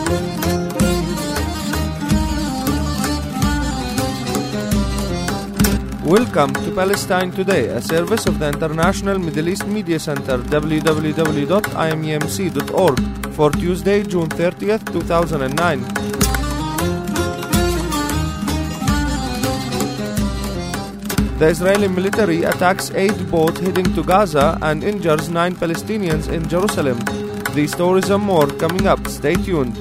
Welcome to Palestine Today, a service of the International Middle East Media Center, www.imemc.org, for Tuesday, June 30th, 2009. The Israeli military attacks aid boat heading to Gaza and injures 9 Palestinians in Jerusalem. These stories and more coming up. Stay tuned.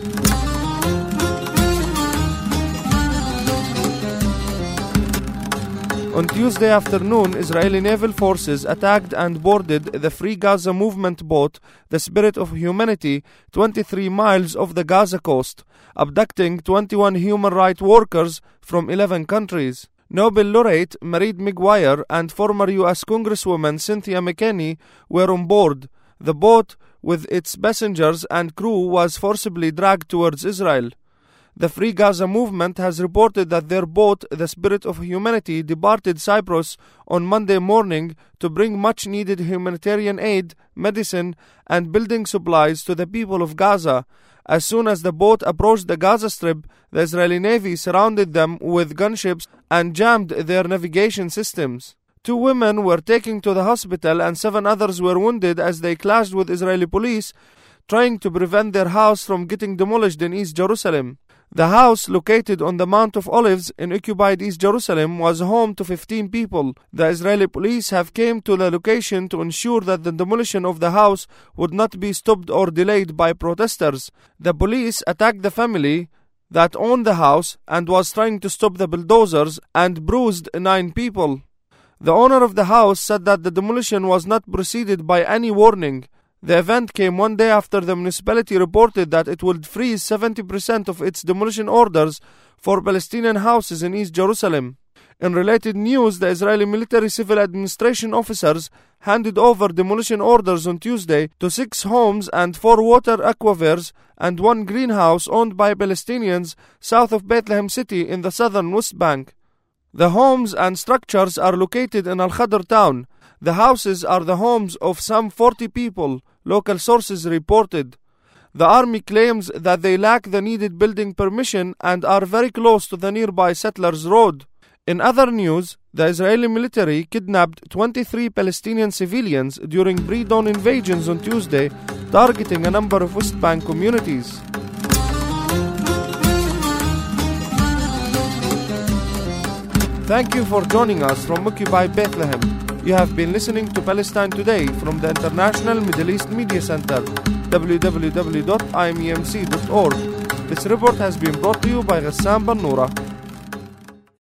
On Tuesday afternoon, Israeli naval forces attacked and boarded the Free Gaza Movement boat, the Spirit of Humanity, 23 miles off the Gaza coast, abducting 21 human rights workers from 11 countries. Nobel laureate Mairead Maguire and former U.S. Congresswoman Cynthia McKinney were on board. The boat, with its passengers and crew, was forcibly dragged towards Israel. The Free Gaza Movement has reported that their boat, the Spirit of Humanity, departed Cyprus on Monday morning to bring much-needed humanitarian aid, medicine, and building supplies to the people of Gaza. As soon as the boat approached the Gaza Strip, the Israeli Navy surrounded them with gunships and jammed their navigation systems. 2 women were taken to the hospital and 7 others were wounded as they clashed with Israeli police, trying to prevent their house from getting demolished in East Jerusalem. The house, located on the Mount of Olives in occupied East Jerusalem, was home to 15 people. The Israeli police have come to the location to ensure that the demolition of the house would not be stopped or delayed by protesters. The police attacked the family that owned the house and was trying to stop the bulldozers and bruised 9 people. The owner of the house said that the demolition was not preceded by any warning. The event came one day after the municipality reported that it would freeze 70% of its demolition orders for Palestinian houses in East Jerusalem. In related news, the Israeli military civil administration officers handed over demolition orders on Tuesday to 6 homes and 4 water aquifers and 1 greenhouse owned by Palestinians south of Bethlehem City in the southern West Bank. The homes and structures are located in Al-Khadr town. The houses are the homes of some 40 people, local sources reported. The army claims that they lack the needed building permission and are very close to the nearby Settlers Road. In other news, the Israeli military kidnapped 23 Palestinian civilians during pre-dawn invasions on Tuesday, targeting a number of West Bank communities. Thank you for joining us from occupied Bethlehem. You have been listening to Palestine Today from the International Middle East Media Center, www.imemc.org. This report has been brought to you by Ghassan Bannoura.